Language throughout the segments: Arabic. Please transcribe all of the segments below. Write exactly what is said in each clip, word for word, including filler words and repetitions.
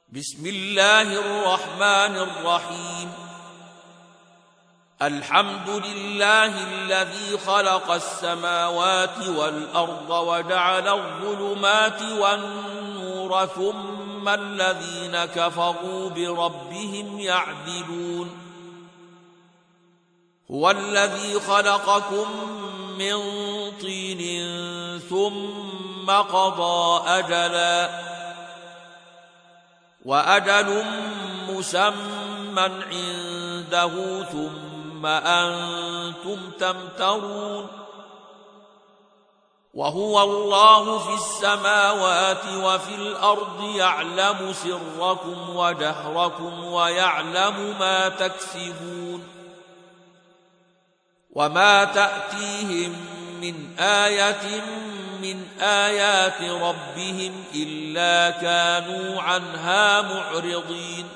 بسم الله الرحمن الرحيم. الحمد لله الذي خلق السماوات والأرض وجعل الظلمات والنور ثم الذين كفروا بربهم يعدلون. هو الذي خلقكم من طين ثم قضى أجلا وأجل مسمى عنده ثم أنتم تمترون. وهو الله في السماوات وفي الأرض يعلم سركم وجهركم ويعلم ما تكسبون. وما تأتيهم من آية من آيات ربهم إلا كانوا عنها معرضين.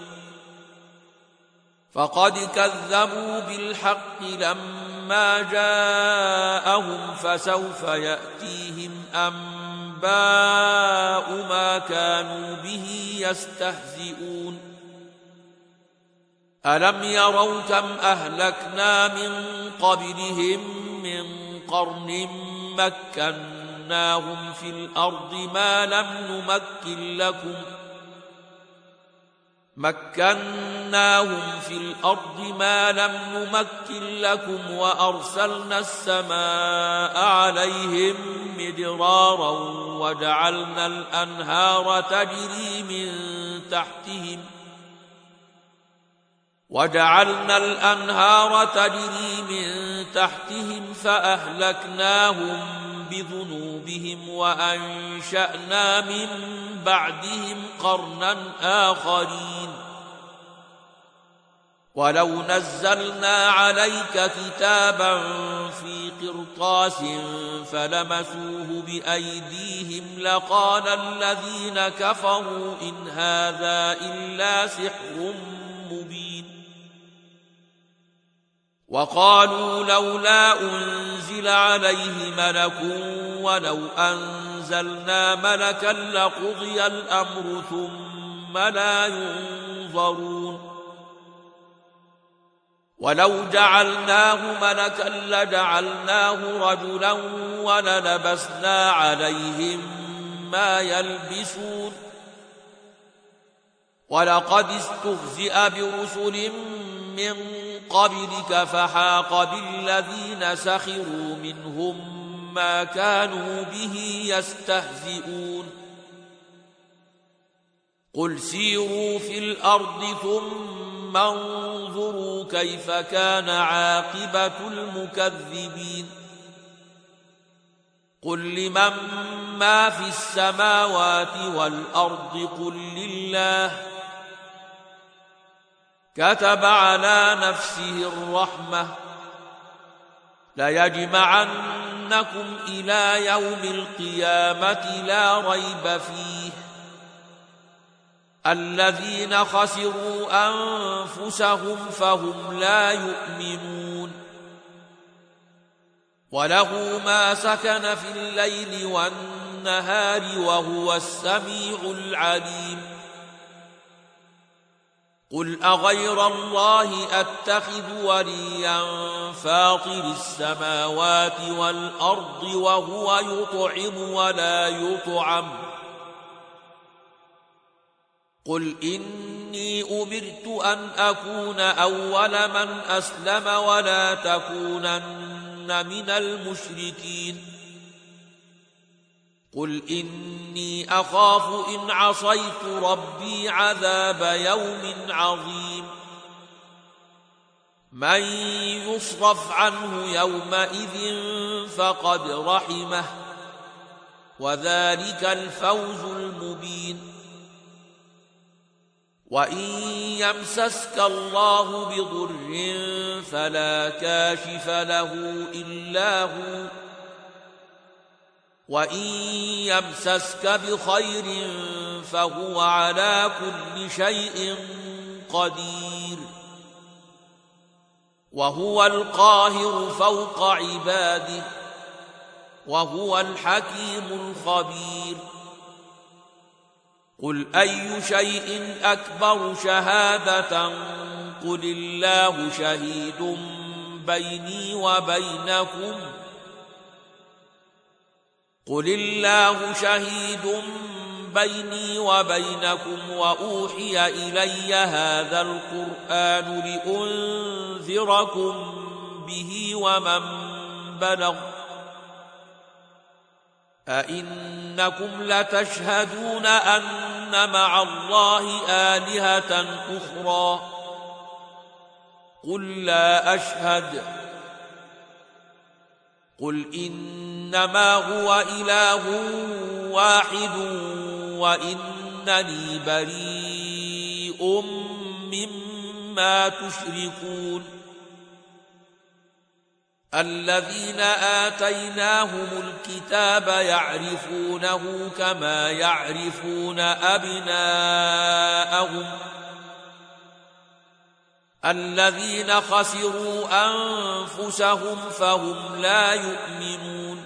فقد كذبوا بالحق لما جاءهم فسوف يأتيهم أنباء ما كانوا به يستهزئون. ألم يروا كم أهلكنا من قبلهم من قرن مكناهم في الأرض ما لم نمكن لكم مكناهم في الأرض ما لم نمكن لكم وأرسلنا السماء عليهم مدرارا وجعلنا الأنهار تجري من تحتهم وجعلنا الأنهار تجري من تحتهم فأهلكناهم بذنوبهم وأنشأنا من بعدهم قرنا آخرين. ولو نزلنا عليك كتابا في قرطاس فلمسوه بأيديهم لقال الذين كفروا إن هذا إلا سحر مبين. وقالوا لولا أنزل عليه ملك ولو أنزلنا ملكا لقضي الأمر ثم لا ينظرون. ولو جعلناه ملكا لجعلناه رجلا وللبسنا عليهم ما يلبسون. ولقد استهزئ برسل من قبلك فحاق بالذين سخروا منهم ما كانوا به يستهزئون. قل سيروا في الأرض ثم انظروا كيف كان عاقبة المكذبين. قل لمن ما في السماوات والأرض قل لله كتب على نفسه الرحمة ليجمعنكم إلى يوم القيامة لا ريب فيه. الذين خسروا أنفسهم فهم لا يؤمنون. وله ما سكن في الليل والنهار وهو السميع العليم. قل أغير الله أتخذ وليا فاطر السماوات والأرض وهو يطعم ولا يطعم. قل إني أمرت أن أكون أول من أسلم ولا تكونن من المشركين. قل إني أخاف إن عصيت ربي عذاب يوم عظيم. من يصرف عنه يومئذ فقد رحمه وذلك الفوز المبين. وإن يمسسك الله بضر فلا كاشف له إلا هو وإن يمسسك بخير فهو على كل شيء قدير. وهو القاهر فوق عباده وهو الحكيم الخبير. قل أي شيء أكبر شهادة قل الله شهيد بيني وبينكم قل الله شهيد بيني وبينكم وأوحي إلي هذا القرآن لأنذركم به ومن بلغ أئنكم لتشهدون أن مع الله آلهة أخرى قل لا أشهد قل إنما هو إله واحد وإنني بريء مما تشركون الذين آتيناهم الكتاب يعرفونه كما يعرفون أبناءهم الذين خسروا أنفسهم فهم لا يؤمنون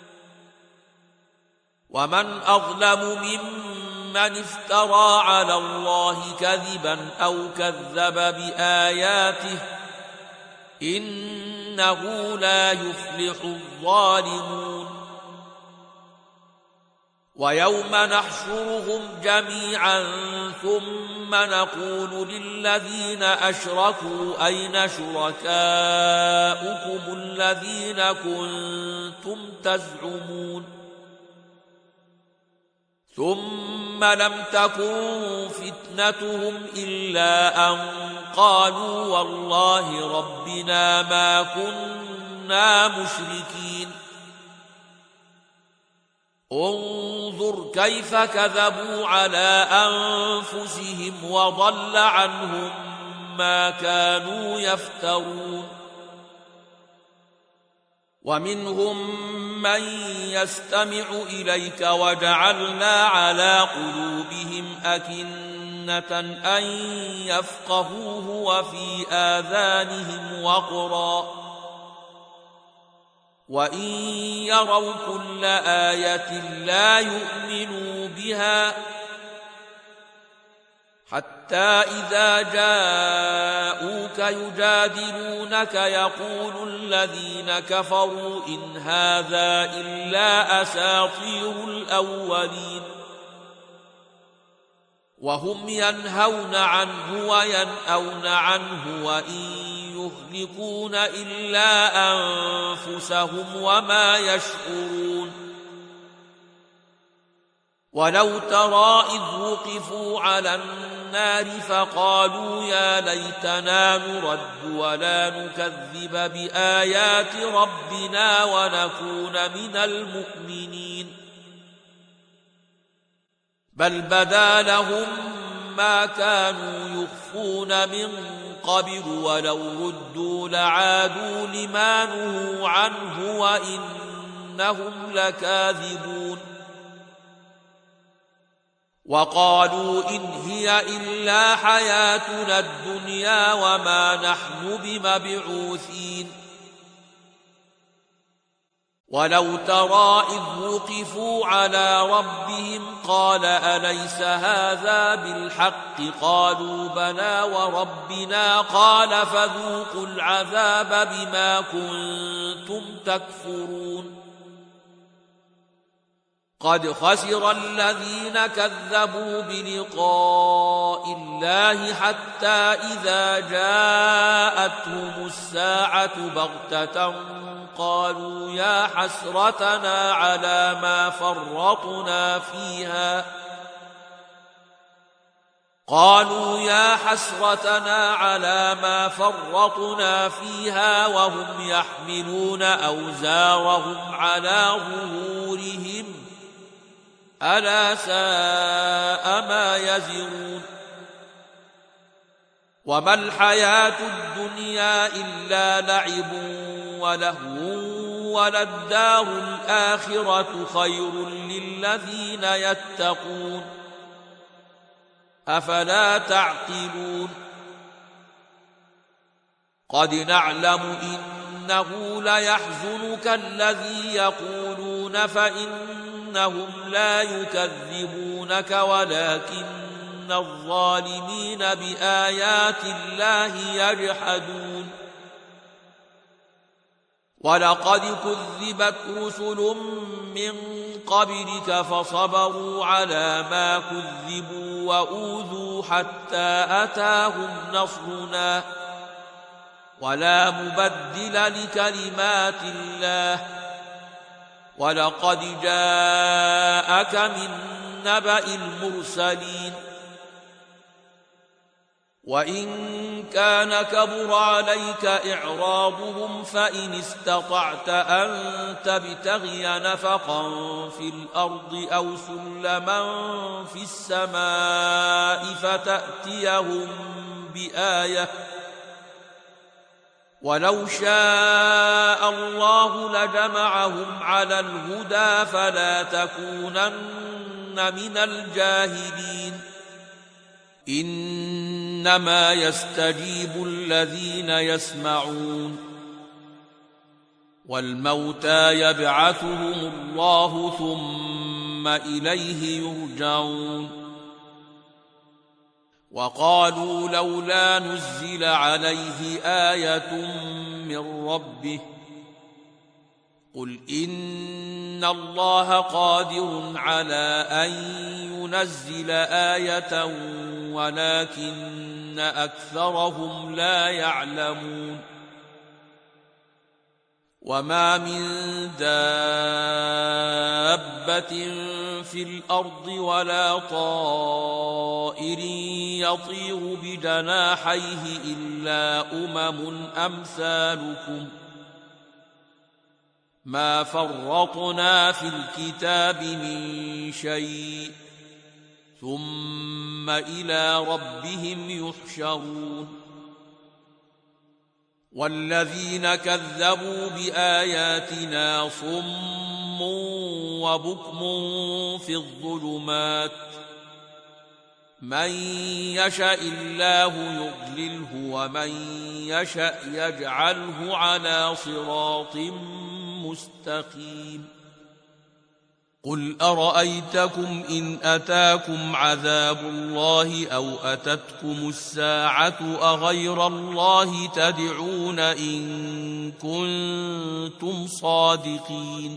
ومن أظلم ممن افترى على الله كذبا أو كذب بآياته إنه لا يفلح الظالمون ويوم نحشرهم جميعا ثم نقول للذين أشركوا أين شركاؤكم الذين كنتم تزعمون ثم لم تكن فتنتهم إلا أن قالوا والله ربنا ما كنا مشركين انظر كيف كذبوا على أنفسهم وضل عنهم ما كانوا يفترون ومنهم من يستمع إليك وجعلنا على قلوبهم أكنة أن يفقهوه وفي آذانهم وقرا وإن يروا كل آية لا يؤمنوا بها حتى إذا جاءوك يجادلونك يقول الذين كفروا إن هذا إلا أساطير الأولين وهم ينهون عنه وينأون عنه وإن يهلكون إلا أنفسهم وما يشعرون ولو ترى إذ وقفوا على النار فقالوا يا ليتنا نرد ولا نكذب بآيات ربنا ونكون من المؤمنين بل بدا لهم ما كانوا يخفون من قبل ولو ردوا لعادوا لما نهوا عنه وإنهم لكاذبون وقالوا إن هي إلا حياتنا الدنيا وما نحن بمبعوثين ولو ترى إذ وقفوا على ربهم قال أليس هذا بالحق قالوا بلى وربنا قال فذوقوا العذاب بما كنتم تكفرون قد خسر الذين كذبوا بلقاء الله حتى إذا جاءتهم الساعة بغتة قالوا يا حسرتنا على ما فرطنا فيها قالوا يا حسرتنا على ما فرطنا فيها وهم يحملون أوزارهم على ظهورهم ألا ساء ما يزرون وما الحياة الدنيا إلا لعب ولهو وللدار الآخرة خير للذين يتقون أفلا تعقلون قد نعلم إنه ليحزنك الذي يقولون فإن إنهم لا يكذبونك ولكن الظالمين بآيات الله يجحدون ولقد كذبت رسل من قبلك فصبروا على ما كذبوا وأوذوا حتى أتاهم نصرنا ولا مبدل لكلمات الله ولقد جاءك من نبأ المرسلين وإن كان كبر عليك إعراضهم فإن استطعت أن تبتغي نفقا في الأرض أو سلما في السماء فتأتيهم بآية ولو شاء الله لجمعهم على الهدى فلا تكونن من الجاهلين إنما يستجيب الذين يسمعون والموتى يبعثهم الله ثم إليه يرجعون وقالوا لولا نزل عليه آية من ربه قل إن الله قادر على أن ينزل آية ولكن أكثرهم لا يعلمون وما من دابة في الأرض ولا طائر يطير بجناحيه إلا أمم أمثالكم ما فرطنا في الكتاب من شيء ثم إلى ربهم يحشرون والذين كذبوا بآياتنا صم وبكم في الظلمات من يشاء الله يضلله ومن يشاء يجعله على صراط مستقيم قل أرأيتكم إن أتاكم عذاب الله أو أتتكم الساعة أغير الله تدعون إن كنتم صادقين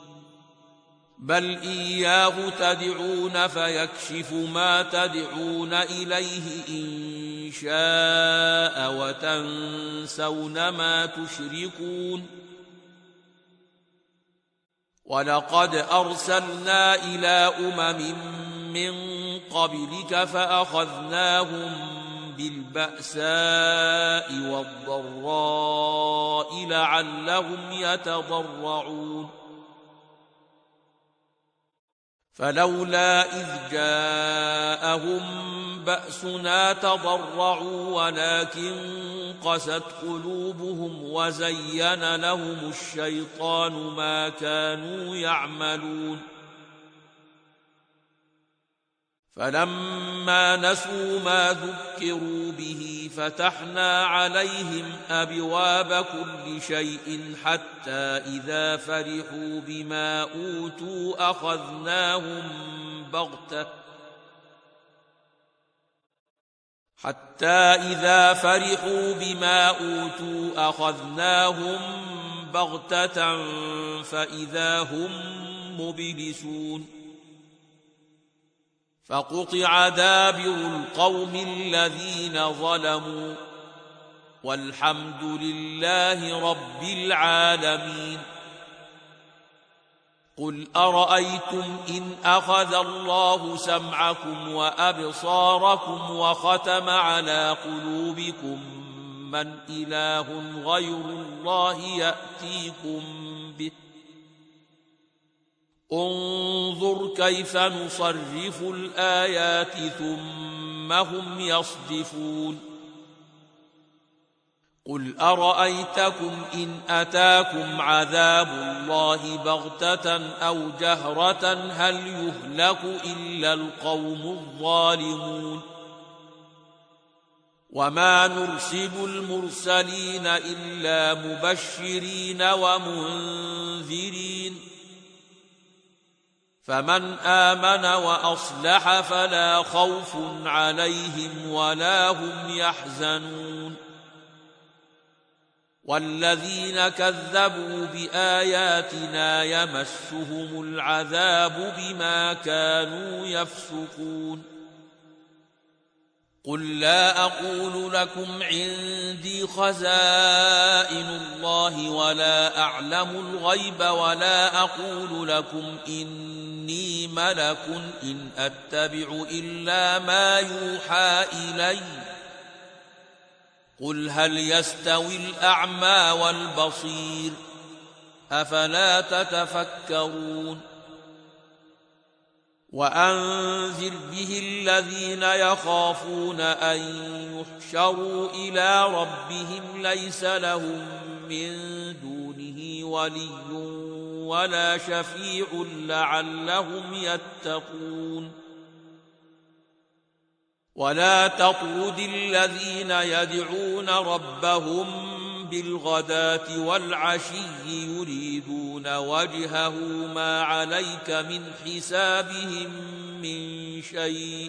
بل إياه تدعون فيكشف ما تدعون إليه إن شاء وتنسون ما تشركون ولقد أرسلنا إلى أمم من قبلك فأخذناهم بالبأساء والضراء لعلهم يتضرعون فلولا إذ جاءهم بأسنا تضرعوا ولكن قست قلوبهم وزين لهم الشيطان ما كانوا يعملون فلما نسوا ما ذكروا به فتحنا عليهم أبواب كل شيء حتى إذا فرحوا بما أوتوا أخذناهم بغتة حتى إذا فرحوا بما أوتوا أخذناهم بغتة فإذا هم مبلسون فقطع دابر القوم الذين ظلموا والحمد لله رب العالمين قل أرأيتم إن أخذ الله سمعكم وأبصاركم وختم على قلوبكم من إله غير الله يأتيكم به انظر كيف نصرف الآيات ثم هم يصدفون قل أرأيتكم إن أتاكم عذاب الله بغتة أو جهرة هل يهلك إلا القوم الظالمون وما نرسل المرسلين إلا مبشرين ومنذرين فمن آمن وأصلح فلا خوف عليهم ولا هم يحزنون والذين كذبوا بآياتنا يمسهم العذاب بما كانوا يفسقون قل لا أقول لكم عندي خزائن الله ولا أعلم الغيب ولا أقول لكم إني ملك إن أتبع إلا ما يوحى إلي قل هل يستوي الأعمى والبصير أفلا تتفكرون وأنذر به الذين يخافون أن يحشروا إلى ربهم ليس لهم من دونه ولي ولا شفيع لعلهم يتقون ولا تطرد الذين يدعون ربهم بالغداة والعشي يريدون وجهه ما عليك من حسابهم من شيء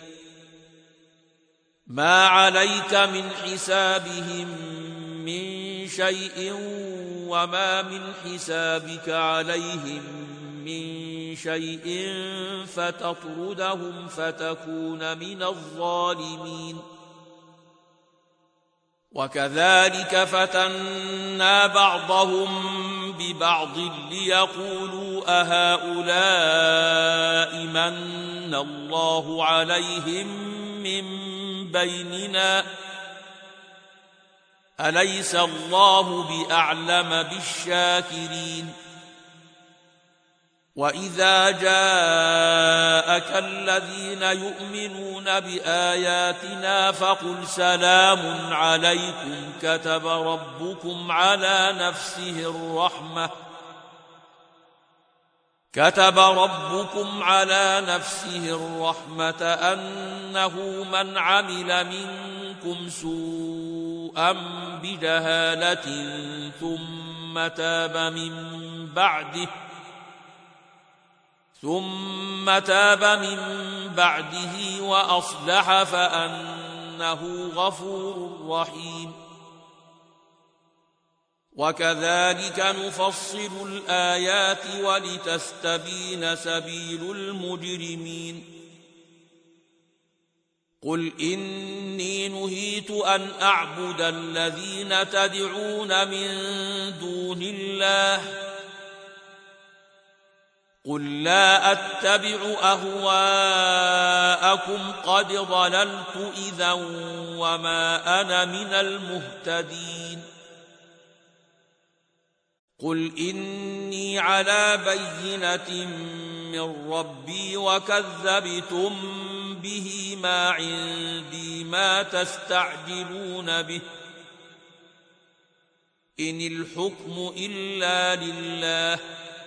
ما عليك من حسابهم من شيء وما من حسابك عليهم من شيء فتطردهم فتكون من الظالمين وكذلك فتنا بعضهم ببعض ليقولوا أهؤلاء من الله عليهم من بيننا أليس الله بأعلم بالشاكرين وإذا جاءك الذين يؤمنون بآياتنا فقل سلام عليكم كتب ربكم على نفسه الرحمة كتب ربكم على نفسه الرحمة أنه من عمل منكم سوءا بجهالة ثم تاب من بعده ثم تاب من بعده وأصلح فأنه غفور رحيم وكذلك نفصل الآيات ولتستبين سبيل المجرمين قل إني نهيت أن أعبد الذين تدعون من دون الله قل لا أتبع أهواءكم قد ضللت إذا وما أنا من المهتدين قل إني على بينة من ربي وكذبتم به ما عندي ما تستعجلون به إن الحكم إلا لله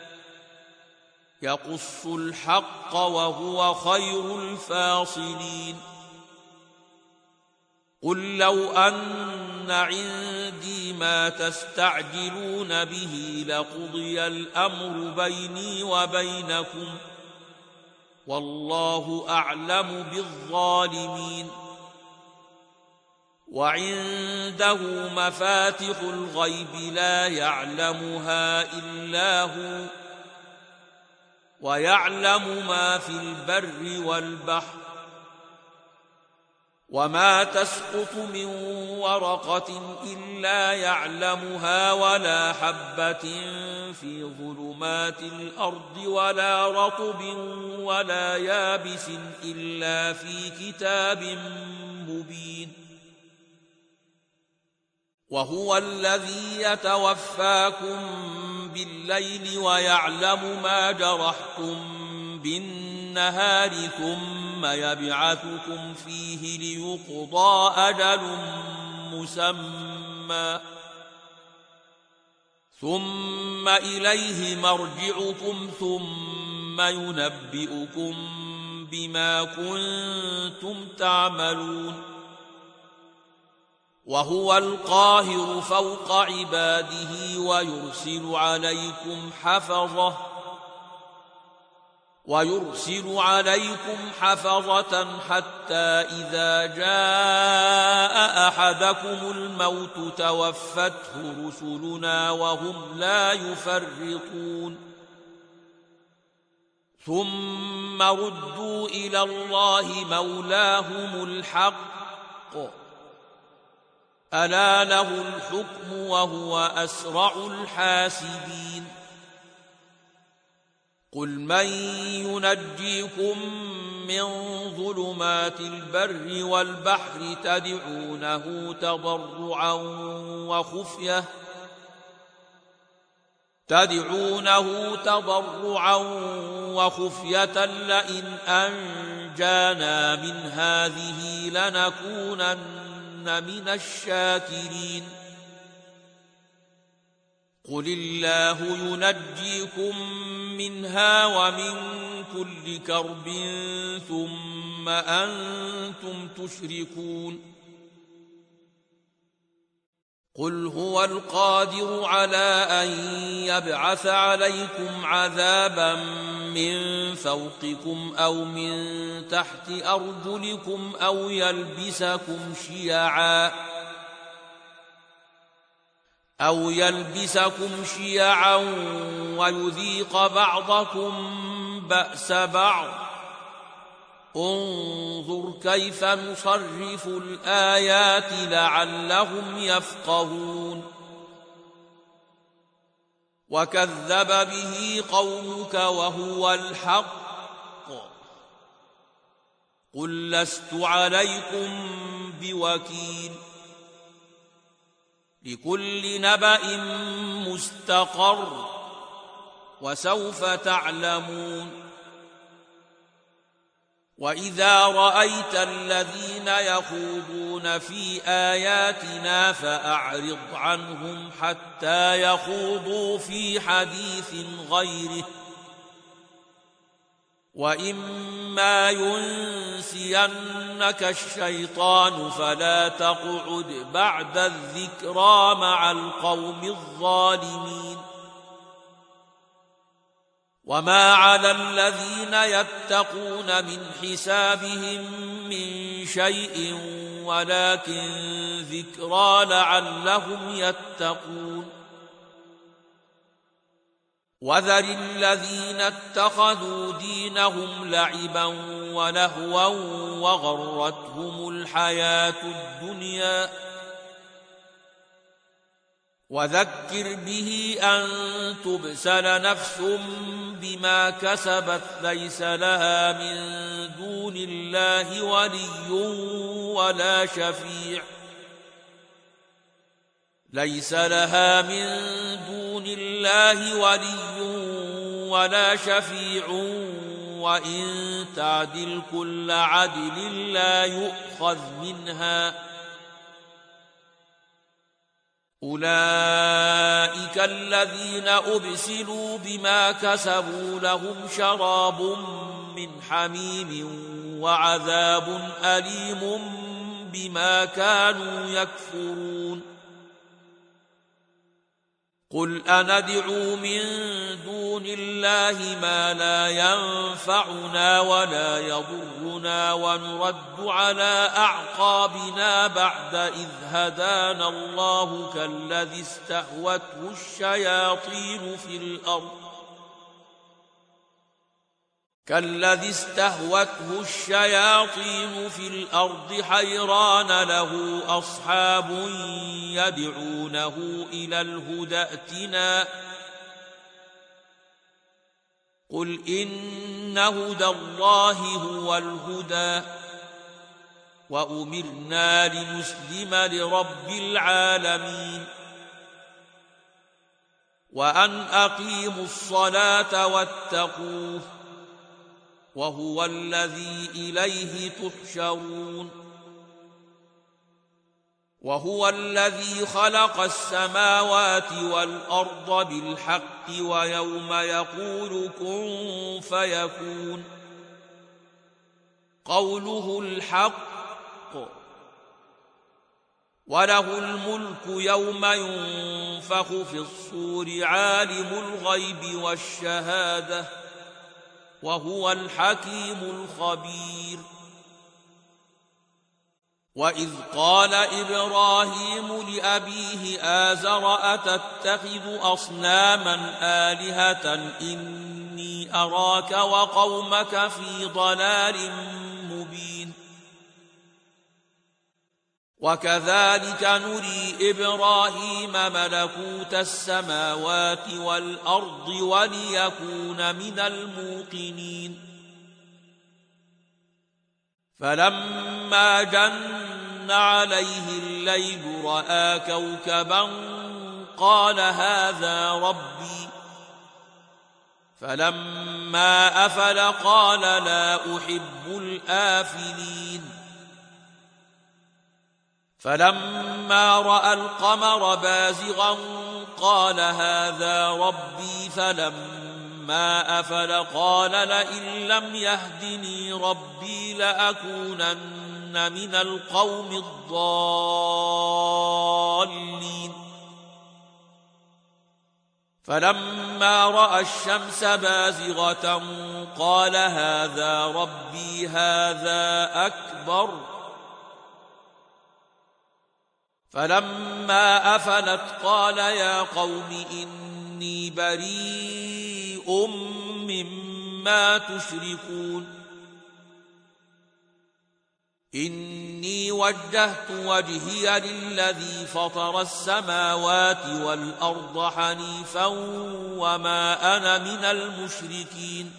يقص الحق وهو خير الفاصلين قل لو أن عندي ما تستعجلون به لقضي الأمر بيني وبينكم والله أعلم بالظالمين وعنده مفاتح الغيب لا يعلمها إلا هو ويعلم ما في البر والبحر وما تسقط من ورقة إلا يعلمها ولا حبة في ظلمات الأرض ولا رطب ولا يابس إلا في كتاب مبين وهو الذي يتوفاكم بالليل ويعلم ما جرحتم بالنهار ثم يبعثكم فيه ليقضى أجل مسمى ثم إليه مرجعكم ثم ينبئكم بما كنتم تعملون وهو القاهر فوق عباده ويرسل عليكم حفظه ويرسل عليكم حفظة حتى إذا جاء أحدكم الموت توفته رسلنا وهم لا يفرطون ثم ردوا إلى الله مولاهم الحق ألا له الحكم وهو أسرع الحاسبين قل من ينجيكم من ظلمات البر والبحر تدعونه تضرعا وخفية تدعونه تضرعا وخفية لئن أنجانا من هذه لنكونن من الشاكرين قل الله ينجيكم منها ومن كل كرب ثم أنتم تشركون قل هو القادر على أن يبعث عليكم عذابا من فوقكم أو من تحت أرجلكم أو يلبسكم شيعا أو يلبسكم شيعا ويذيق بعضكم بأس بعض انظر كيف نصرف الآيات لعلهم يفقهون وكذب به قومك وهو الحق قل لست عليكم بوكيل لكل نبأ مستقر وسوف تعلمون وإذا رأيت الذين يخوضون في آياتنا فأعرض عنهم حتى يخوضوا في حديث غيره وإما ينسينك الشيطان فلا تقعد بعد الذكرى مع القوم الظالمين وما على الذين يتقون من حسابهم من شيء ولكن ذكرى لعلهم يتقون وذر الذين اتخذوا دينهم لعبا ولهوا وغرتهم الحياة الدنيا وذكر به أن تبسل نفس بما كسبت ليس لها من دون الله ولي ولا شفيع ليس لها من دون الله ولي ولا شفيع وإن تعدل كل عدل لا يؤخذ منها أولئك الذين أبسلوا بما كسبوا لهم شراب من حميم وعذاب أليم بما كانوا يكفرون قل أندعو من دون الله ما لا ينفعنا ولا يضرنا ونرد على أعقابنا بعد إذ هدانا الله كالذي استهوته الشياطين في الأرض كالذي استهوته الشياطين في الأرض حيران له أصحاب يدعونه إلى الهدى ائتنا قل إن هدى الله هو الهدى وأمرنا لنسلم لرب العالمين وأن أقيموا الصلاة واتقوه وهو الذي إليه تحشرون وهو الذي خلق السماوات والأرض بالحق ويوم يقول كن فيكون قوله الحق وله الملك يوم ينفخ في الصور عالم الغيب والشهادة وهو الحكيم الخبير. وإذ قال إبراهيم لأبيه آزر أتتخذ أصناما آلهة إني أراك وقومك في ضلال مبين. وكذلك نري إبراهيم ملكوت السماوات والأرض وليكون من الموقنين. فلما جن عليه الليل رأى كوكبا قال هذا ربي. فلما أفل قال لا أحب الآفلين. فلما رأى القمر بازغا قال هذا ربي. فلما أفل قال لئن لم يهدني ربي لأكونن من القوم الضالين. فلما رأى الشمس بازغة قال هذا ربي هذا أكبر. فلما أفلت قال يا قوم إني بريء مما تشركون. إني وجهت وجهي للذي فطر السماوات والأرض حنيفا وما أنا من المشركين.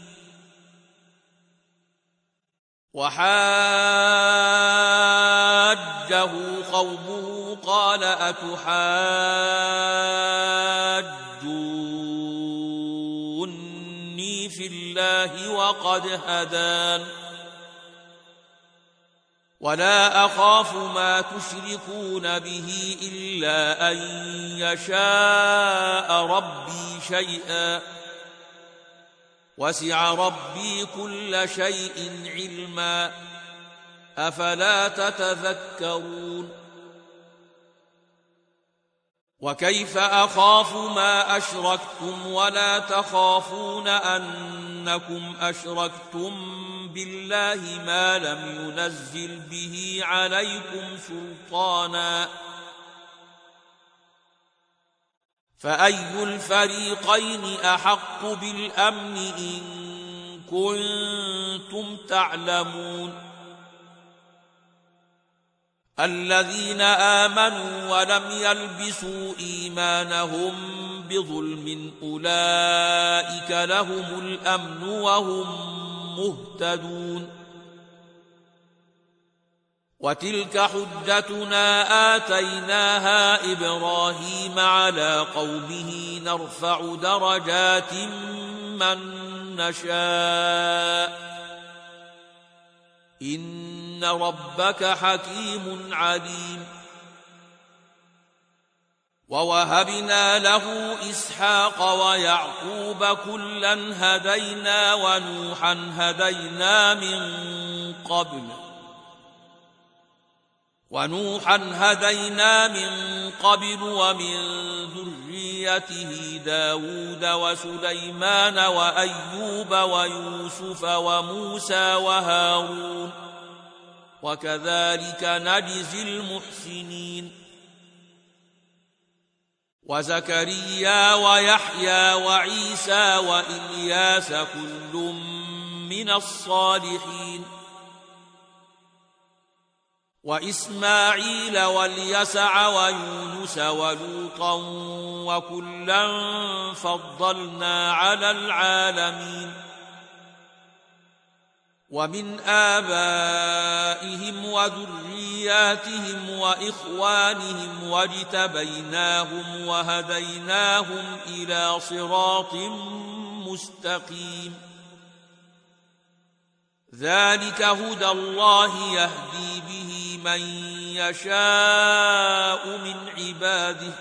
وحاجه قومه قال أتحاجوني في الله وقد هدان ولا أخاف ما تشركون به إلا أن يشاء ربي شيئا وسع ربي كل شيء علما أفلا تتذكرون. وكيف أخاف ما أشركتم ولا تخافون أنكم أشركتم بالله ما لم ينزل به عليكم سلطانا فأي الفريقين أحق بالأمن إن كنتم تعلمون. الذين آمنوا ولم يلبسوا إيمانهم بظلم أولئك لهم الأمن وهم مهتدون. وتلك حجتنا آتيناها إبراهيم على قومه نرفع درجات من نشاء إن ربك حكيم عليم. ووهبنا له إسحاق ويعقوب كلا هدينا ونوحا هدينا من قبل ونوحا هدينا من قبل ومن ذريته داود وسليمان وأيوب ويوسف وموسى وهارون وكذلك نجزي المحسنين. وزكريا ويحيى وعيسى وإلياس كل من الصالحين وإسماعيل واليسع ويونس ولوطا وكلا فضلنا على العالمين. ومن آبائهم وذرياتهم وإخوانهم واجتبيناهم وهديناهم إلى صراط مستقيم. ذلك هدى الله يهدي به من يشاء من عباده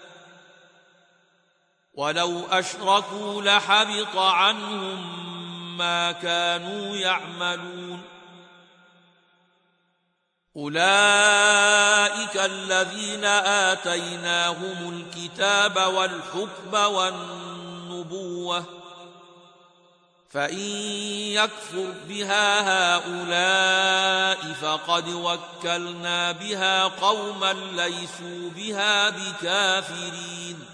ولو أشركوا لحبط عنهم ما كانوا يعملون. أولئك الذين آتيناهم الكتاب والحكم والنبوة فإن يكفر بها هؤلاء فقد وكلنا بها قوما ليسوا بها بكافرين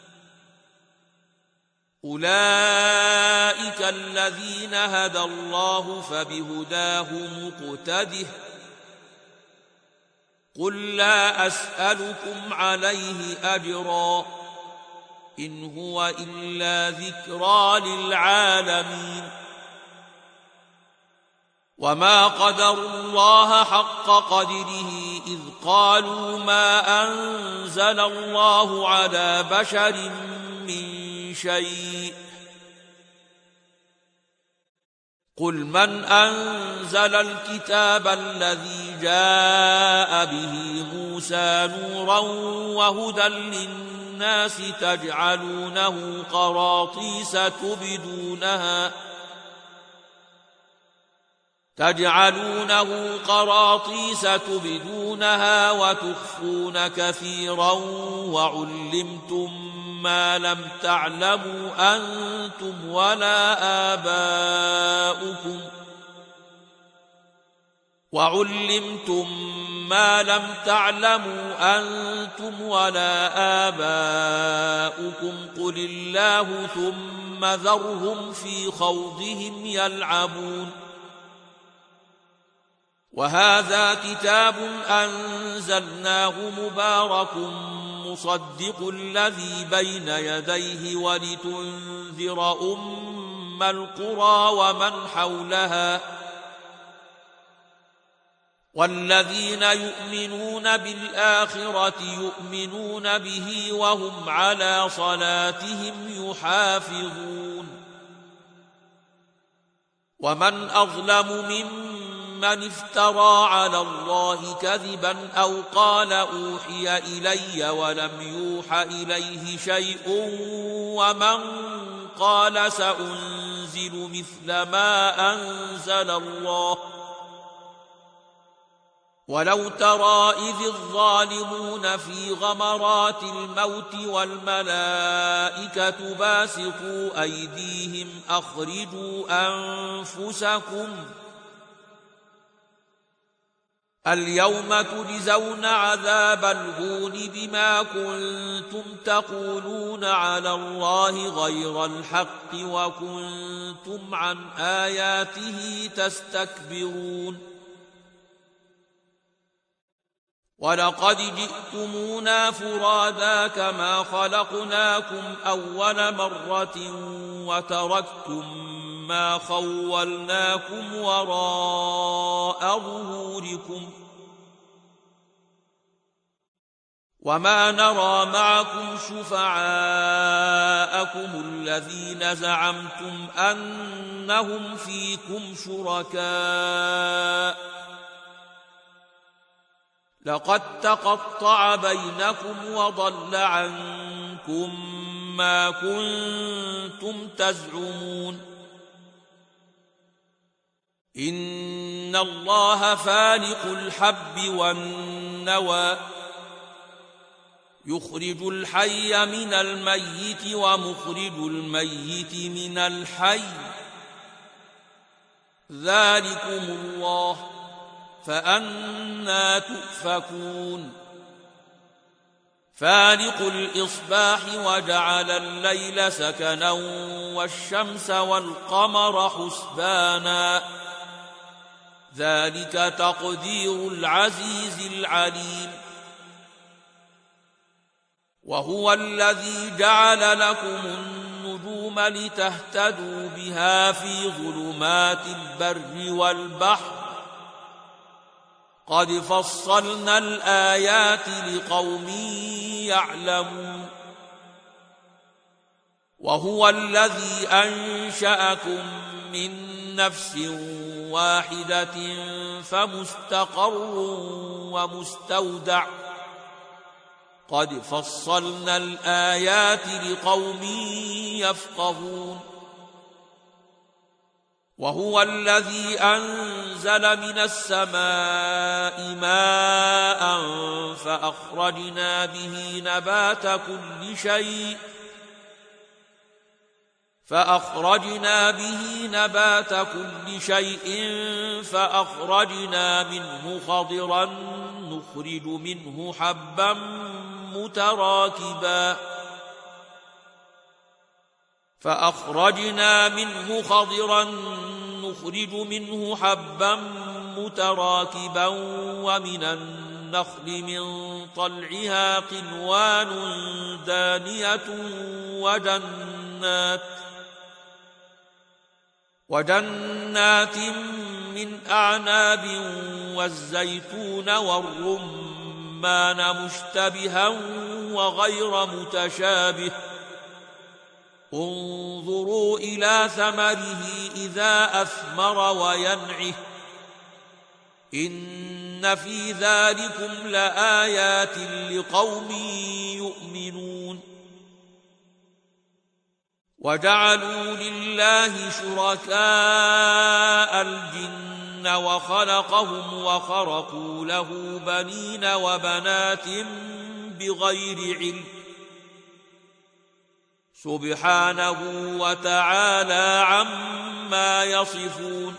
أولئك الذين هدى الله فبهداه مقتده قل لا أسألكم عليه أجرا إن هو إلا ذكرى للعالمين وما قدروا الله حق قدره إذ قالوا ما أنزل الله على بشر من شيء قل من أنزل الكتاب الذي جاء به موسى نورا وهدى للناس تجعلونه قراطيس تبدونها تجعلونه قراطيس تبدونها وتخفون كثيرا وعلمتم ما لم تعلموا أنتم ولا آباؤكم وعلمتم ما لم تعلموا أنتم ولا آباؤكم قل الله ثم ذرهم في خوضهم يلعبون وهذا كتاب أنزلناه مبارك مصدق الذي بين يديه ولتنذر أم القرى ومن حولها والذين يؤمنون بالآخرة يؤمنون به وهم على صلاتهم يحافظون ومن أظلم ممن من افترى على الله كذبا أو قال أوحي إلي ولم يوح إليه شيء ومن قال سأنزل مثل ما أنزل الله ولو ترى إذ الظالمون في غمرات الموت والملائكة باسطوا أيديهم أخرجوا أنفسكم اليوم تجزون عذاب الهون بما كنتم تقولون على الله غير الحق وكنتم عن آياته تستكبرون ولقد جئتمونا فرادا كما خلقناكم أول مرة وتركتم ما خولناكم وراء ظهوركم وما نرى معكم شفعاءكم الذين زعمتم أنهم فيكم شركاء لقد تقطع بينكم وضل عنكم ما كنتم تزعمون إن الله فالق الحب والنوى يخرج الحي من الميت ومخرج الميت من الحي ذلكم الله فأنى تؤفكون فالق الإصباح وجعل الليل سكنا والشمس والقمر حسبانا ذلك تقدير العزيز العليم وهو الذي جعل لكم النجوم لتهتدوا بها في ظلمات البر والبحر قد فصلنا الآيات لقوم يعلمون وهو الذي أنشأكم من نفس واحدة فمستقر ومستودع قد فصلنا الآيات لقوم يفقهون وهو الذي أنزل من السماء ماء فأخرجنا به نبات كل شيء فأخرجنا به نبات كل شيء فأخرجنا منه خضرا نخرج منه حبا متراكبا فأخرجنا منه خضرا نخرج منه حبا متراكبا ومن النخل من طلعها قنوان دانية وجنات وجنات من أعناب والزيتون والرمان مشتبها وغير متشابه انظروا إلى ثمره إذا أثمر وينعه إن في ذلكم لآيات لقوم يؤمنون وجعلوا لله شركاء الجن وخلقهم وخرقوا له بنين وبنات بغير علم سبحانه وتعالى عما يصفون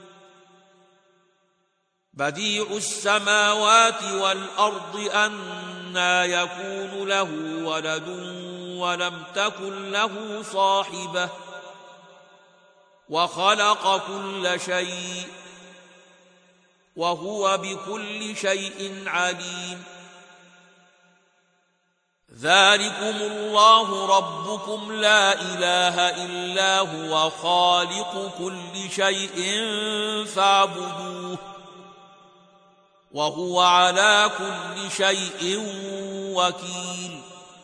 بديع السماوات والأرض أنى يكون له ولد ولم تكن له صاحبة وخلق كل شيء وهو بكل شيء عليم ذلكم الله ربكم لا إله إلا هو خالق كل شيء فاعبدوه وهو على كل شيء وكيل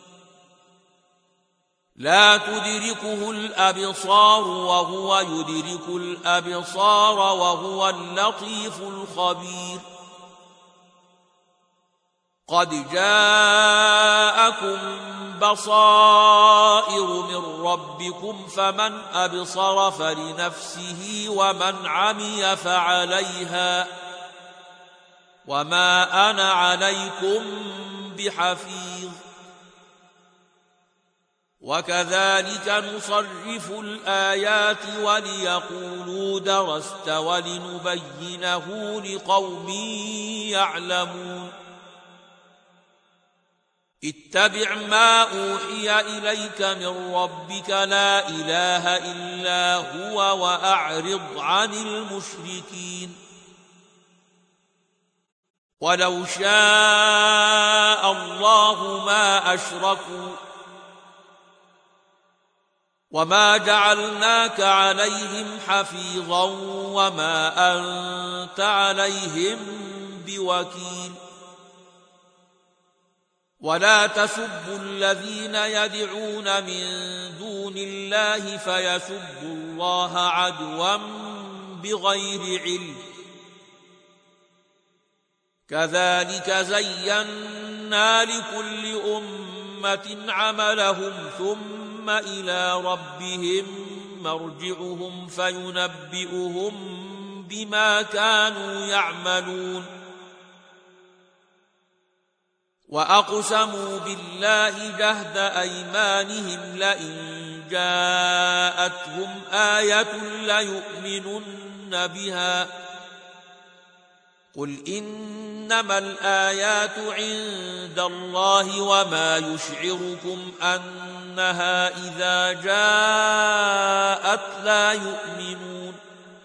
لا تدركه الأبصار وهو يدرك الأبصار وهو اللطيف الخبير قد جاءكم بصائر من ربكم فمن أبصر فلنفسه ومن عمي فعليها وما أنا عليكم بحفيظ وكذلك نصرف الآيات وليقولوا درست ولنبينه لقوم يعلمون اتبع ما أوحي إليك من ربك لا إله إلا هو وأعرض عن المشركين ولو شاء الله ما أشركوا وما جعلناك عليهم حفيظا وما أنت عليهم بوكيل ولا تسبوا الذين يدعون من دون الله فيسبوا الله عدوا بغير علم كذلك زينا لكل أمة عملهم ثم إلى ربهم مرجعهم فينبئهم بما كانوا يعملون وأقسموا بالله جهد أيمانهم لئن جاءتهم آية ليؤمنن بها قل إنما الآيات عند الله وما يشعركم أنها إذا جاءت لا يؤمنون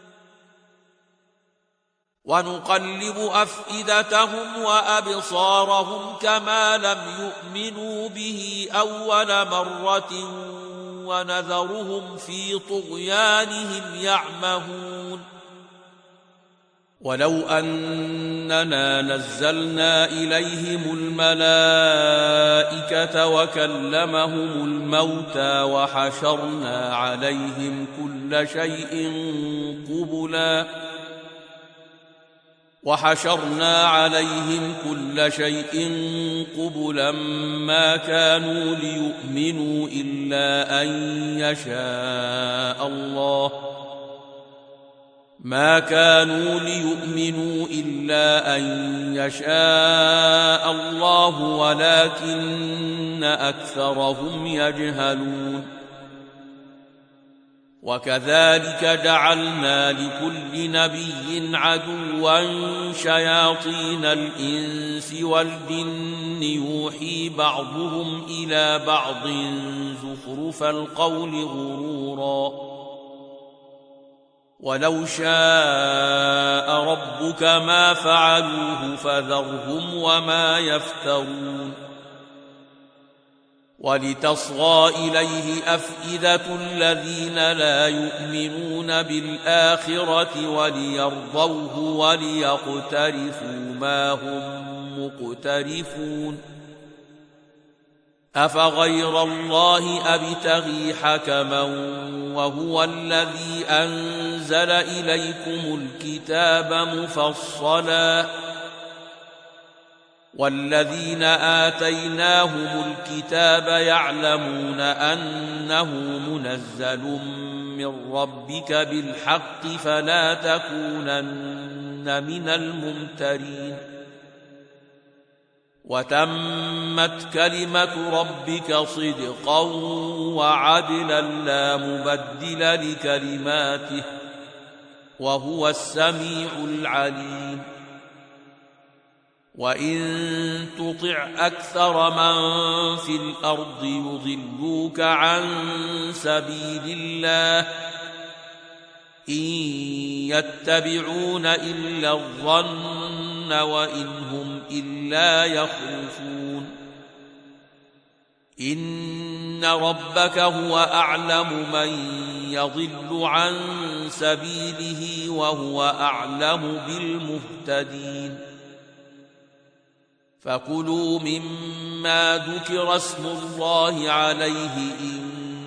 ونقلب أفئدتهم وأبصارهم كما لم يؤمنوا به أول مرة ونذرهم في طغيانهم يعمهون ولو أننا نزلنا إليهم الملائكة وكلمهم الموتى وحشرنا عليهم كل شيء قبلا وحشرنا عليهم كل شيء قبلا ما كانوا ليؤمنوا إلا أن يشاء الله ما كانوا ليؤمنوا إلا أن يشاء الله ولكن أكثرهم يجهلون وكذلك جعلنا لكل نبي عدوا شياطين الإنس والجن يوحي بعضهم إلى بعض زخرف القول غرورا ولو شاء ربك ما فعلوه فذرهم وما يفترون ولتصغى إليه أفئدة الذين لا يؤمنون بالآخرة وليرضوه وليقترفوا ما هم مقترفون أفغير الله أبتغي حكما وهو الذي أنزل إليكم الكتاب مفصلا والذين آتيناهم الكتاب يعلمون أنه منزل من ربك بالحق فلا تكونن من الممترين وتمت كلمة ربك صدقا وعدلا لا مبدل لكلماته وهو السميع العليم وإن تطع أكثر من في الأرض يضلوك عن سبيل الله إن يتبعون إلا الظن وإن هم إلا يخرصون إن ربك هو أعلم من يضل عن سبيله وهو أعلم بالمهتدين فكلوا مما ذكر اسم الله عليه إن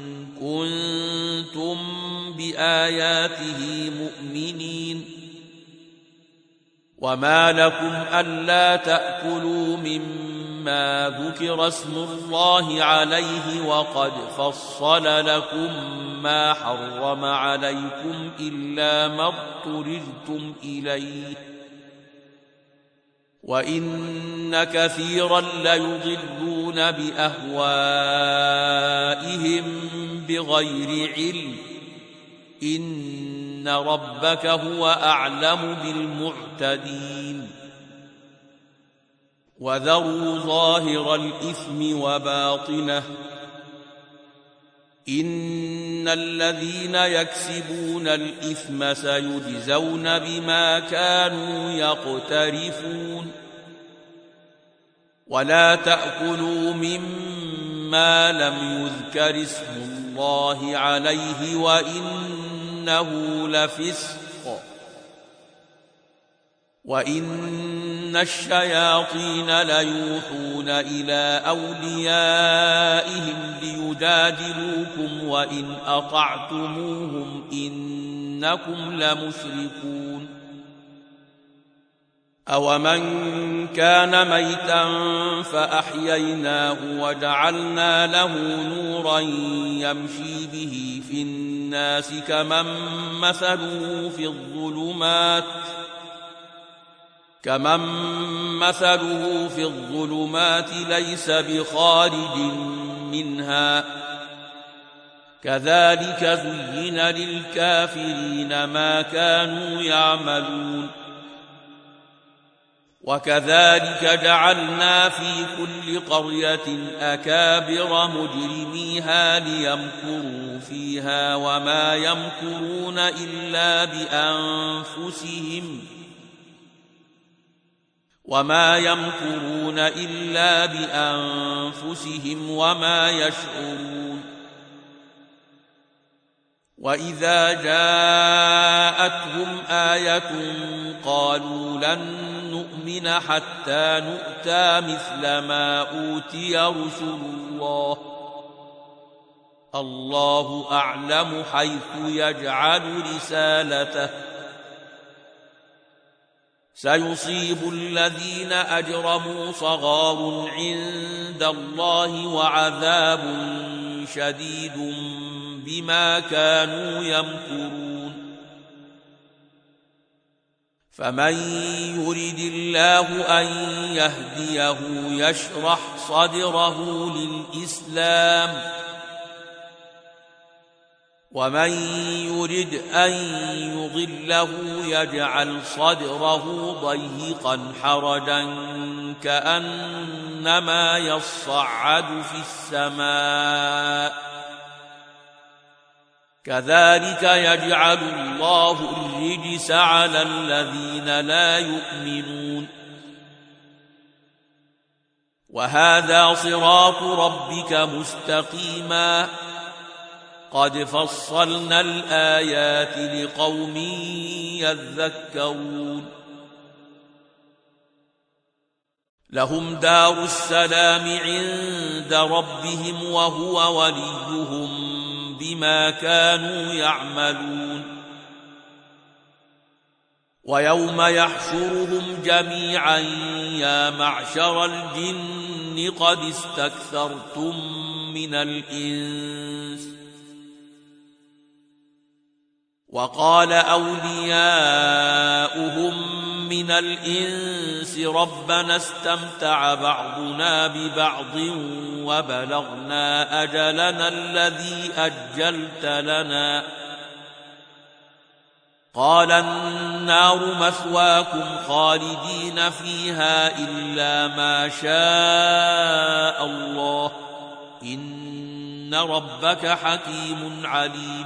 كنتم بآياته مؤمنين وما لكم ألا تأكلوا مما ذكر اسم الله عليه وقد فصل لكم ما حرم عليكم إلا ما اضطررتم إليه وإن كثيرا ليضلون بأهوائهم بغير علم إن ربك هو أعلم بالمعتدين وذروا ظاهر الإثم وباطنه إن الذين يكسبون الإثم سيجزون بما كانوا يقترفون ولا تأكلوا مما لم يذكر اسم الله عليه وإنه لفسق وإن الشياطين ليوحون إلى أوليائهم ليجادلوكم وإن أطعتموهم إنكم لمشركون أومن كان ميتا فأحييناه وجعلنا له نورا يمشي به في الناس كمن مثله في الظلمات كمن مثله في الظلمات ليس بخارج منها كذلك زين للكافرين ما كانوا يعملون وكذلك جعلنا في كل قرية أكابر مجرميها ليمكروا فيها وما يمكرون إلا بأنفسهم وما يمكرون إلا بأنفسهم وما يشعرون وإذا جاءتهم آية قالوا لن نؤمن حتى نؤتى مثل ما أوتي رسل الله الله أعلم حيث يجعل رسالته سيصيب الذين أجرموا صغار عند الله وعذاب شديد بما كانوا يمكرون فمن يرد الله أن يهديه يشرح صدره للإسلام ومن يرد أن يضله يجعل صدره ضيقا حرجا كأنما يصعد في السماء كذلك يجعل الله الرجس على الذين لا يؤمنون وهذا صراط ربك مستقيما قد فصلنا الآيات لقوم يذكرون لهم دار السلام عند ربهم وهو وليهم بما كانوا يعملون ويوم يحشرهم جميعا يا معشر الجن قد استكثرتم من الإنس وقال أولياؤهم من الإنس ربنا استمتع بعضنا ببعض وبلغنا أجلنا الذي أجلت لنا قال النار مثواكم خالدين فيها إلا ما شاء الله إن ربك حكيم عليم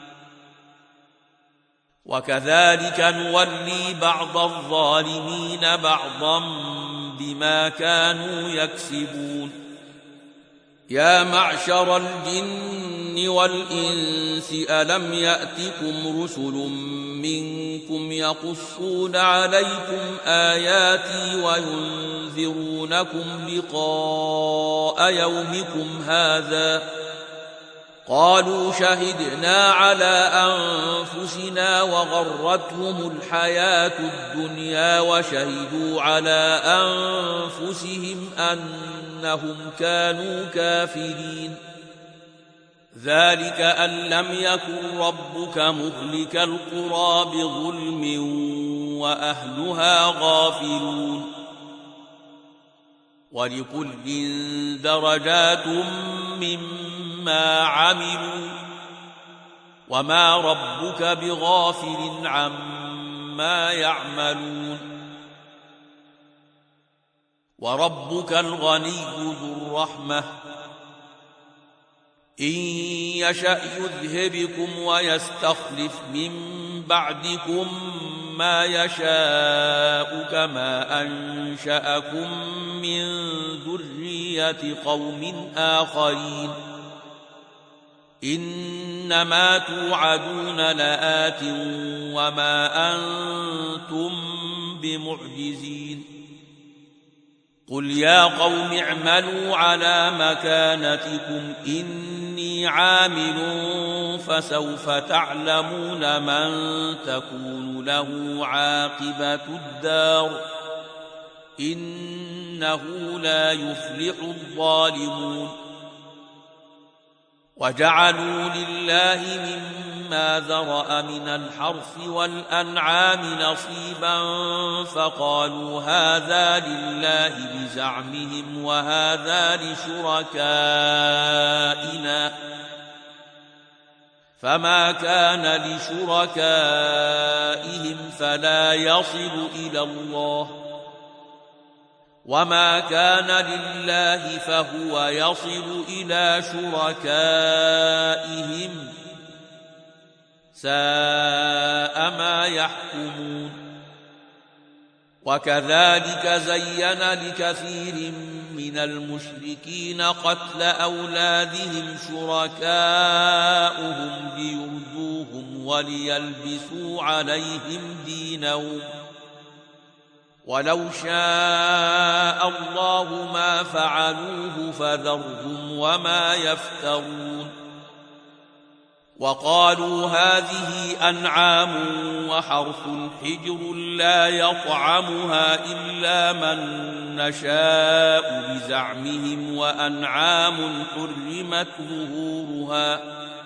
وكذلك نولي بعض الظالمين بعضا بما كانوا يكسبون يا معشر الجن والإنس ألم يأتكم رسل منكم يقصون عليكم آياتي وينذرونكم لقاء يومكم هذا قالوا شهدنا على أنفسنا وغرتهم الحياة الدنيا وشهدوا على أنفسهم أنهم كانوا كافرين ذلك أن لم يكن ربك مهلك القرى بظلم وأهلها غافلون ولكل درجات مما عملوا وما ربك بغافل عما يعملون وربك الغني ذو الرحمة إن يشأ يذهبكم ويستخلف من بعدكم ما يشاء كما أنشأكم من ذرية قوم آخرين إنما توعدون لآت وما أنتم بمعجزين قل يا قوم اعملوا على مكانتكم إني عامل فسوف تعلمون من تكون له عاقبة الدار إنه لا يفلح الظالمون وجعلوا لله مما ذرأ من الحرث والأنعام نصيبا فقالوا هذا لله بزعمهم وهذا لشركائنا فما كان لشركائهم فلا يصل إلى الله وما كان لله فهو يصل إلى شركائهم ساء ما يحكمون وكذلك زين لكثير من المشركين قتل أولادهم شركاؤهم ليردوهم وليلبسوا عليهم دينهم ولو شاء الله ما فعلوه فذرهم وما يفترون وقالوا هذه أنعام وحرث حجر لا يطعمها إلا من نشاء بزعمهم وأنعام حرمت ظهورها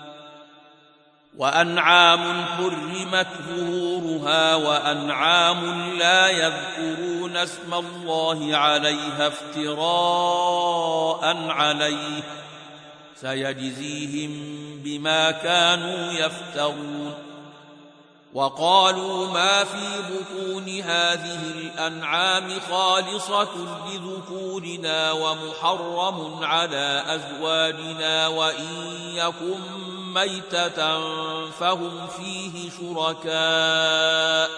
وأنعام حرمت ظهورها وأنعام لا يذكرون اسم الله عليها افتراء عليه سيجزيهم بما كانوا يفترون وقالوا ما في بطون هذه الأنعام خالصة لذكورنا ومحرم على أزواجنا وإن يكن ميتة فهم فيه شركاء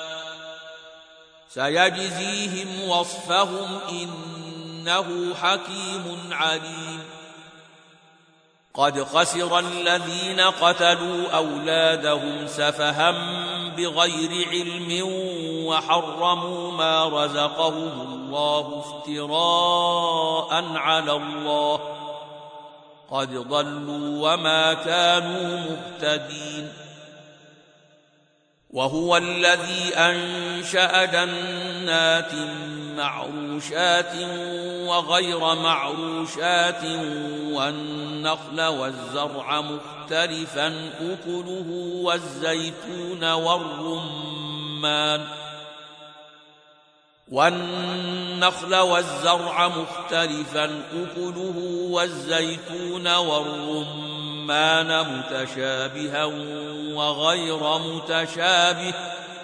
سيجزيهم وصفهم إنه حكيم عليم قد خسر الذين قتلوا أولادهم سفها بغير علم وحرموا ما رزقهم الله افتراء على الله قد ضلوا وما كانوا مهتدين وهو الذي أنشأ جنات معروشات وغير معروشات والنخل والزرع مختلفا أكله والزيتون والرمان والنخل والزرع مختلفا أكله والزيتون والرمان متشابها وغير متشابه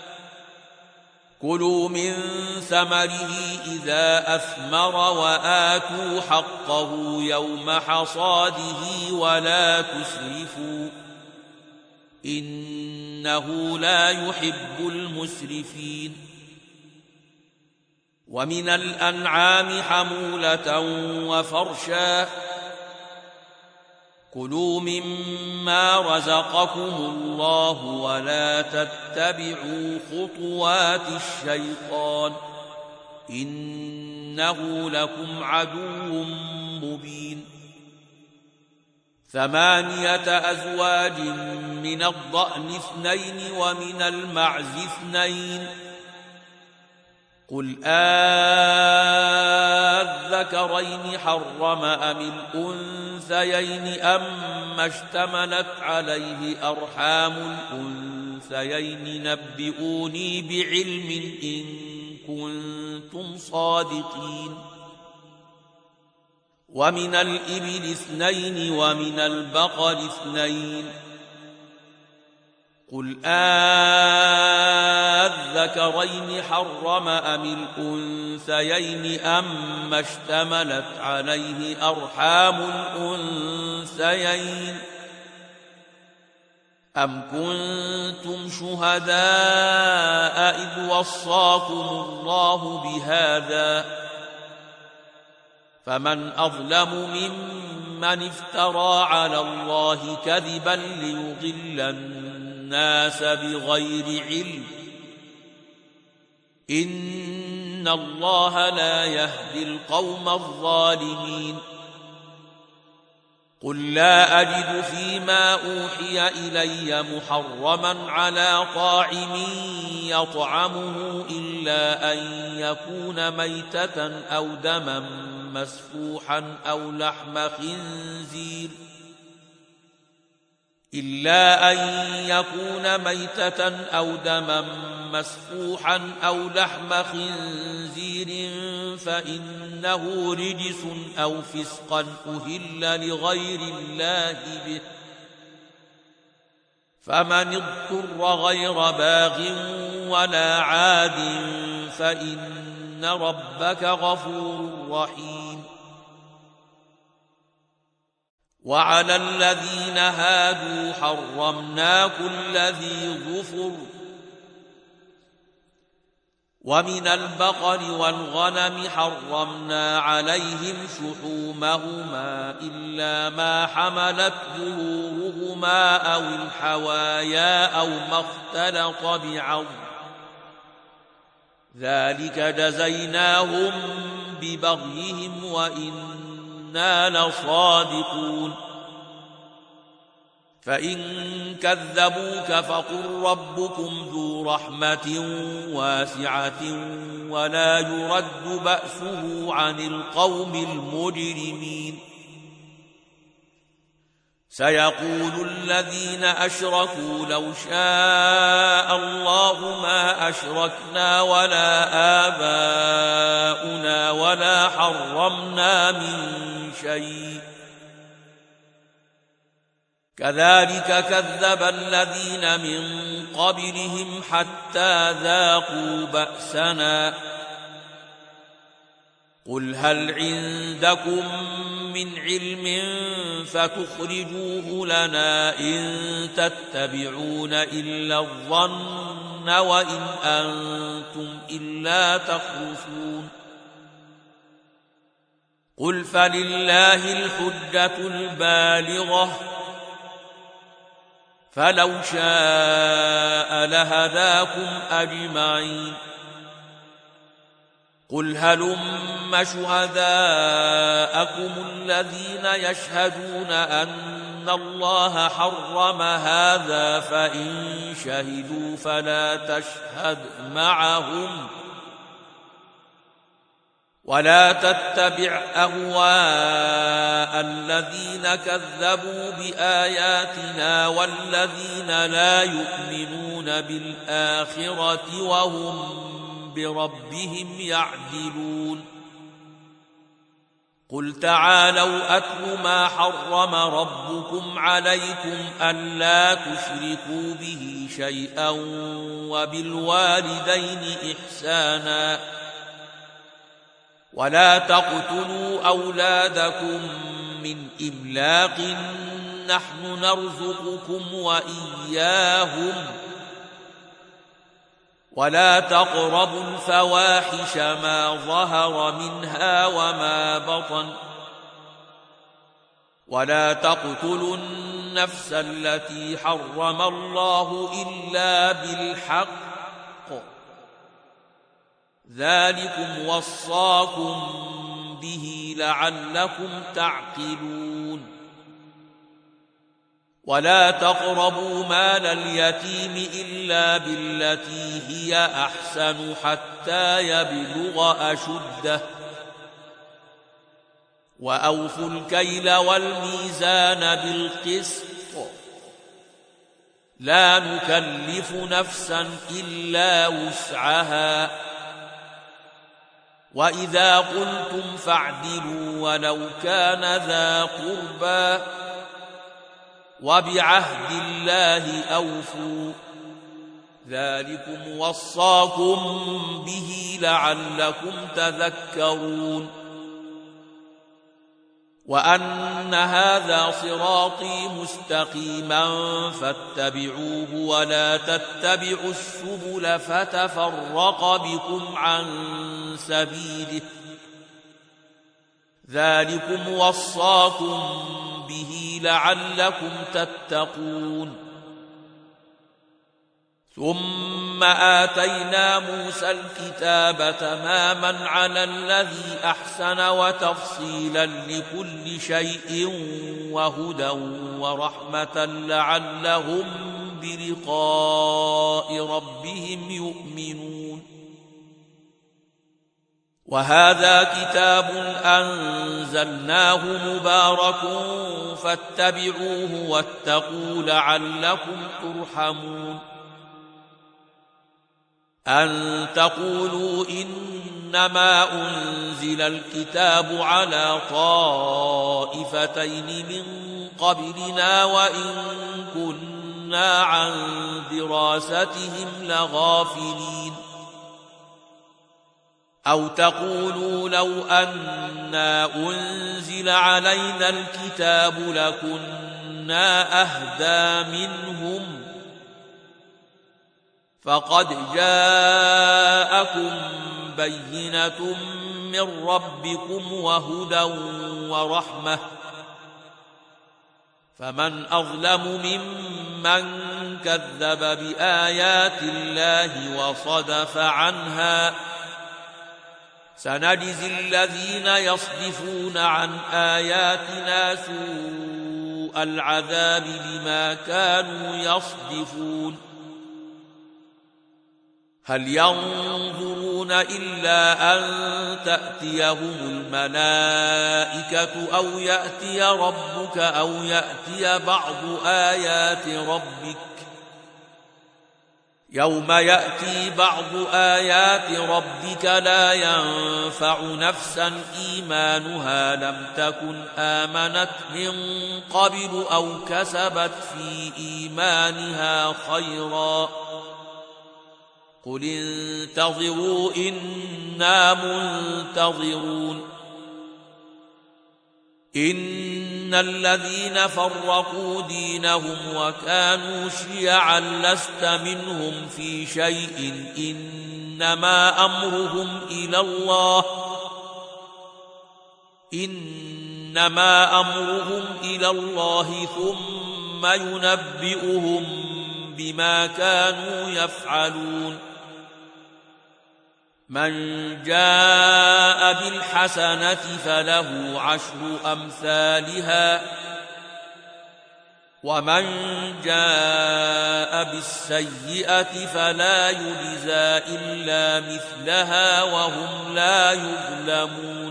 كلوا من ثمره إذا أثمر وآتوا حقه يوم حصاده ولا تسرفوا إنه لا يحب المسرفين ومن الأنعام حمولة وفرشا كلوا مما رزقكم الله ولا تتبعوا خطوات الشيطان إنه لكم عدو مبين ثمانية أزواج من الضأن اثنين ومن المعز اثنين قل آذكرين حرم أم الأنثيين أما اشتملت عليه أرحام الأنثيين نبئوني بعلم إن كنتم صادقين ومن الإبل اثنين ومن البقر اثنين قل آذكرين حرم أم الأنثيين أما اشتملت عليه أرحام الأنثيين أم كنتم شهداء إذ وصاكم الله بهذا فمن أظلم ممن افترى على الله كذبا ليضل الناس بغير علم إن الله لا يهدي القوم الظالمين قل لا أجد فيما أوحي إلي محرما على طاعم يطعمه إلا أن يكون ميتة أو دما مسفوحا أو لحم خنزير إلا أن يكون ميتة أو دما مسفوحا أو لحم خنزير فإنه رجس أو فسقا أهل لغير الله به فمن اضطر غير باغ ولا عاد فإن ربك غفور رحيم وعلى الذين هادوا حرمنا كل ذي ظفر ومن البقر والغنم حرمنا عليهم شحومهما إلا ما حملت ظهورهما أو الحوايا أو ما اختلط بعظم ذلك جزيناهم ببغيهم وإنا لصادقون فإن كذبوك فقل ربكم ذو رحمة واسعة ولا يرد بأسه عن القوم المجرمين سيقول الذين أشركوا لو شاء الله ما أشركنا ولا آباؤنا ولا حرمنا من شيء كذلك كذب الذين من قبلهم حتى ذاقوا بأسنا قل هل عندكم من علم فتخرجوه لنا إن تتبعون إلا الظن وإن أنتم إلا تخرصون قل فلله الحجة البالغة فلو شاء لهداكم أجمعين قل هلم شهداءكم الذين يشهدون أن الله حرم هذا فإن شهدوا فلا تشهد معهم ولا تتبع أهواء الذين كذبوا بآياتنا والذين لا يؤمنون بالآخرة وهم بربهم يعدلون قل تعالوا أتل ما حرم ربكم عليكم ألا تشركوا به شيئا وبالوالدين إحسانا ولا تقتلوا أولادكم من إملاق نحن نرزقكم وإياهم ولا تقربوا الفواحش ما ظهر منها وما بطن ولا تقتلوا النفس التي حرم الله إلا بالحق ذلكم وصاكم به لعلكم تعقلون ولا تقربوا مال اليتيم إلا بالتي هي أحسن حتى يبلغ أشده وأوفوا الكيل والميزان بالقسط لا نكلف نفسا إلا وسعها وإذا قلتم فاعدلوا ولو كان ذا قربى وبعهد الله أوفوا ذلكم وصاكم به لعلكم تذكرون وأن هذا صراطي مستقيما فاتبعوه ولا تتبعوا السبل فتفرق بكم عن سبيله ذلكم وصاكم به لعلكم تتقون ثم آتينا موسى الكتاب تماما على الذي أحسن وتفصيلا لكل شيء وهدى ورحمة لعلهم بلقاء ربهم يؤمنون وهذا كتاب أنزلناه مبارك فاتبعوه واتقوا لعلكم ترحمون أن تقولوا إنما أنزل الكتاب على طائفتين من قبلنا وإن كنا عن دراستهم لغافلين أو تقولوا لو أنا أنزل علينا الكتاب لكنا أهدى منهم فقد جاءكم بينة من ربكم وهدى ورحمة فمن أظلم ممن كذب بآيات الله وصدف عنها سنجزي الذين يصدفون عن آياتنا سوء العذاب بما كانوا يصدفون هل ينظرون إلا أن تأتيهم الملائكة أو يأتي ربك أو يأتي بعض آيات ربك يوم يأتي بعض آيات ربك لا ينفع نفسا إيمانها لم تكن آمنت من قبل أو كسبت في إيمانها خيرا قل انتظروا إنا منتظرون إن الذين فرقوا دينهم وكانوا شيعا لست منهم في شيء إنما أمرهم إلى الله إنما أمرهم إلى الله ثم ينبئهم بما كانوا يفعلون من جاء بالحسنة فله عشر أمثالها ومن جاء بالسيئة فلا يجزى إلا مثلها وهم لا يظلمون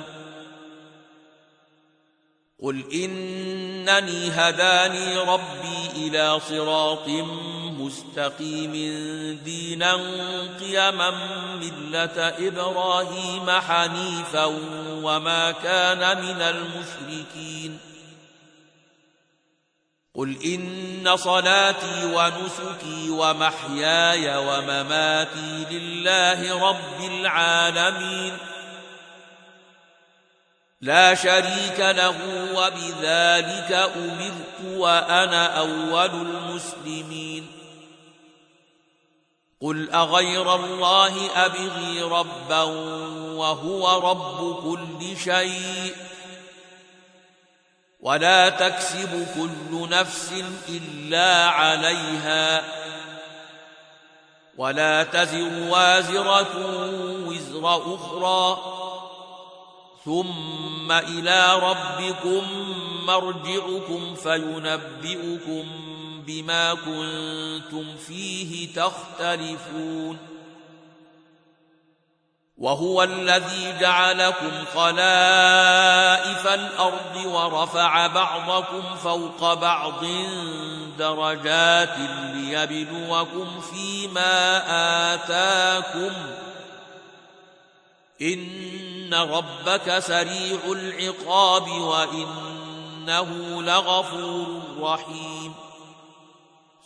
قل إنني هداني ربي إلى صراط مستقيم دينا قيما ملة إبراهيم حنيفا وما كان من المشركين قل إن صلاتي ونسكي ومحياي ومماتي لله رب العالمين لا شريك له وبذلك أمرت وأنا أول المسلمين قل أغير الله أبغي ربا وهو رب كل شيء ولا تكسب كل نفس إلا عليها ولا تزر وازرة وزر أخرى ثم إلى ربكم مرجعكم فينبئكم بما كنتم فيه تختلفون وهو الذي جعلكم خلائف الأرض ورفع بعضكم فوق بعض درجات ليبلوكم فيما آتاكم إن ربك سريع العقاب وإنه لغفور رحيم